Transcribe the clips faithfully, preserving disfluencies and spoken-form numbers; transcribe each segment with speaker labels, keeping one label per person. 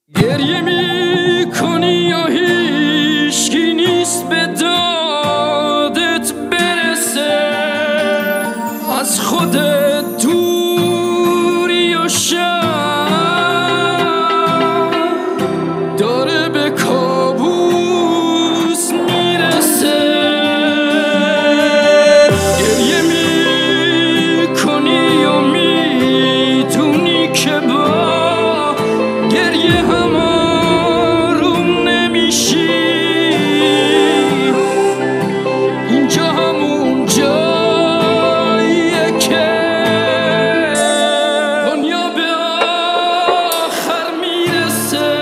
Speaker 1: گریه می کنی یا هیچکی نیست به دادت برسه، از خودت دوری و شب داره به کابوس میرسه. گریه می کنی یا میدونی که با گریه هم آروم نمیشی، اینجا همون جاییه که دنیا به آخر میرسه.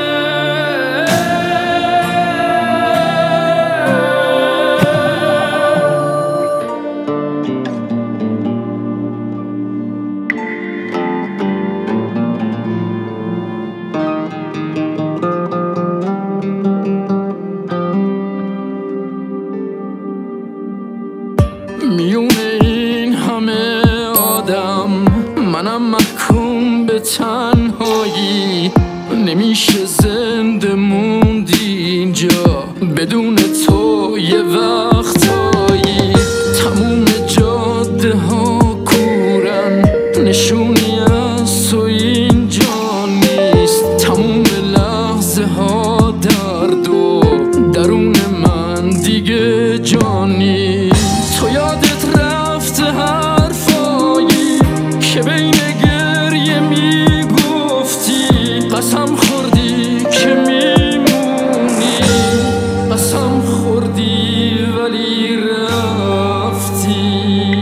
Speaker 1: میونه این همه آدم منم محکوم به تنهایی، نمیشه زنده موندی اینجا بدون تو. یه وقتایی تموم جاده ها کورن، نشونی از تو اینجا نیست. تموم لحظه ها درد و درون من دیگه جان نیست. تو یادت رفته حرفایی که بین گریه میگفتی، قسم خوردی که میمونی، قسم خوردی ولی رفتی.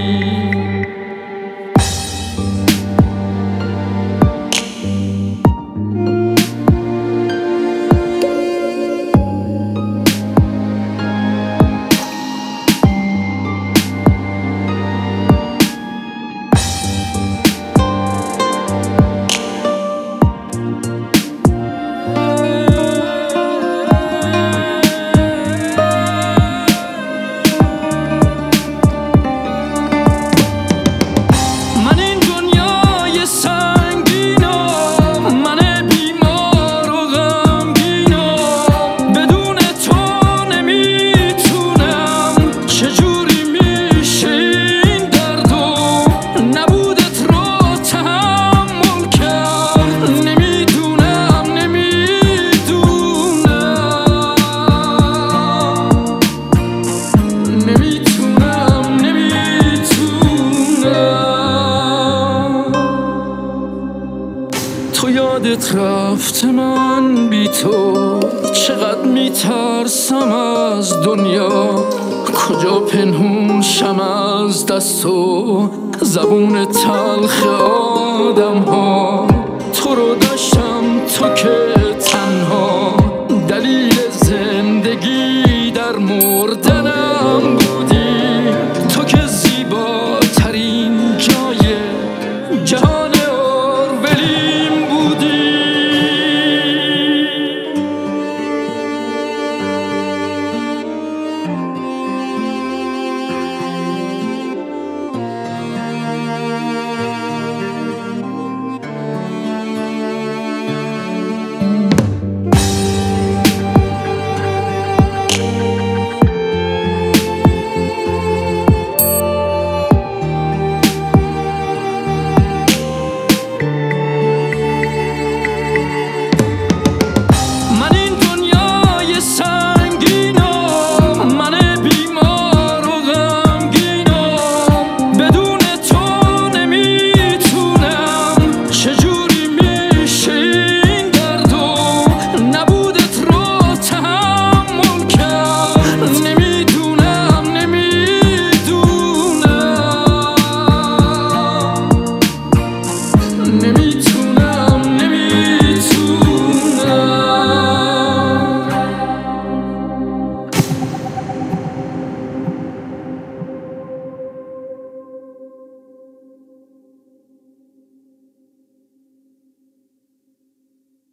Speaker 1: تو یادت رفت من بی تو چقدر میترسم از دنیا، کجا پنهون شم از دست و زبون تلخ آدم ها. تو رو داشتم تو که